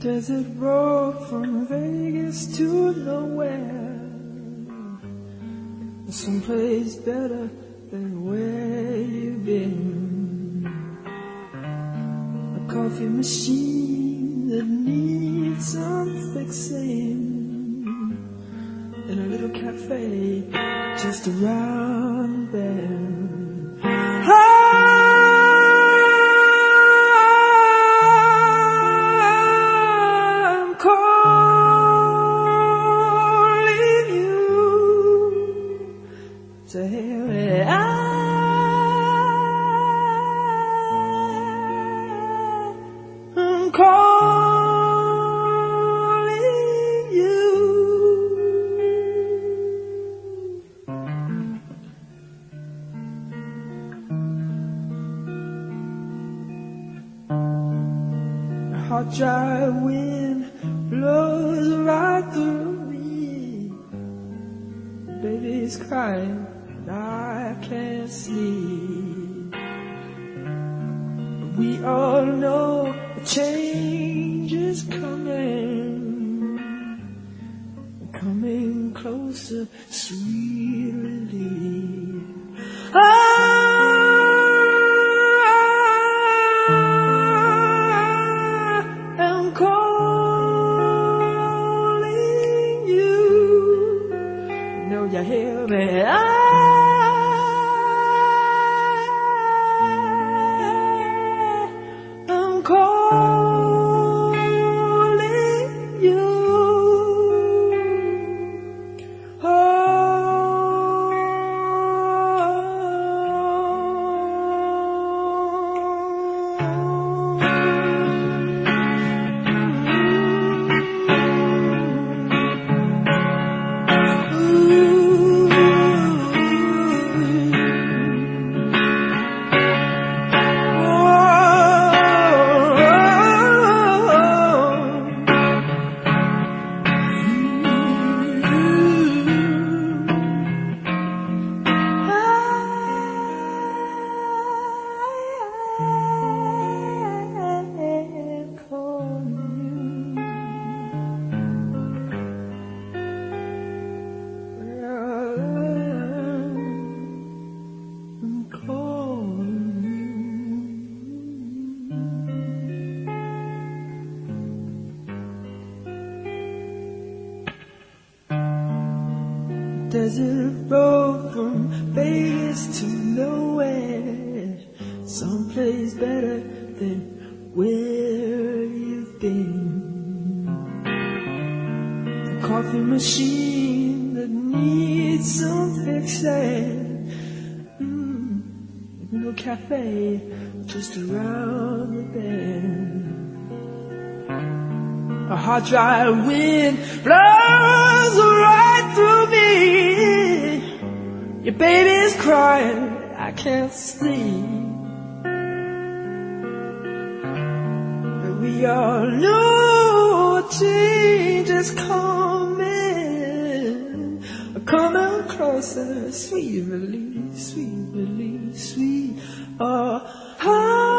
Desert road from Vegas to nowhere, someplace better than where you've been. A coffee machine that needs some fixing, in a little cafe just around the bend. I'm calling you. A hot, dry wind blows right through me. Baby's crying, and I can't sleep. But we all know a change is coming closer, sweet relief. I'm calling you. Know you hear me? I'm calling you. Desert road from Vegas to nowhere, someplace better than where you've been. A coffee machine that needs some fixing, no cafe just around the bend. A hot, dry wind blows right through me. Your baby's crying, I can't sleep. But we all know a change is coming closer, sweet relief, sweet relief, sweet.